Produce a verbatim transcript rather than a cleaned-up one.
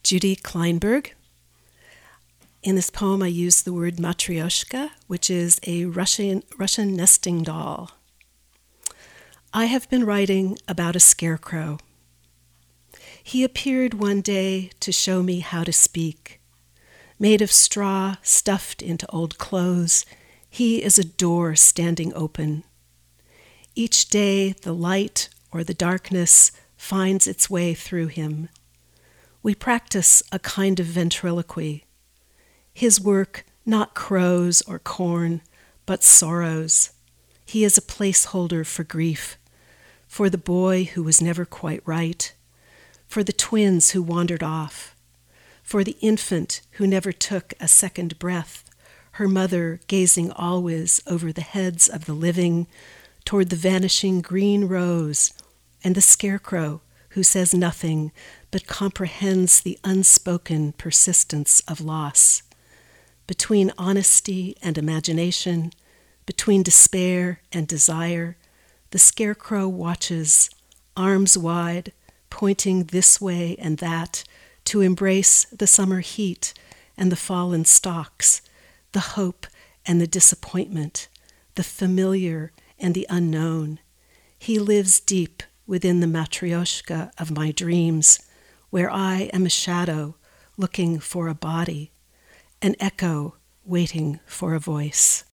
Judy Kleinberg. In this poem, I use the word matryoshka, which is a Russian, Russian nesting doll. I have been writing about a scarecrow. He appeared one day to show me how to speak. Made of straw stuffed into old clothes, he is a door standing open. Each day, the light or the darkness finds its way through him. We practice a kind of ventriloquy. His work, not crows or corn, but sorrows. He is a placeholder for grief, for the boy who was never quite right, for the twins who wandered off, for the infant who never took a second breath, her mother gazing always over the heads of the living toward the vanishing green rose, and the scarecrow who says nothing but comprehends the unspoken persistence of loss. Between honesty and imagination, between despair and desire, the scarecrow watches, arms wide, pointing this way and that to embrace the summer heat and the fallen stalks, the hope and the disappointment, the familiar and the unknown. He lives deep within the matryoshka of my dreams, where I am a shadow looking for a body, an echo waiting for a voice.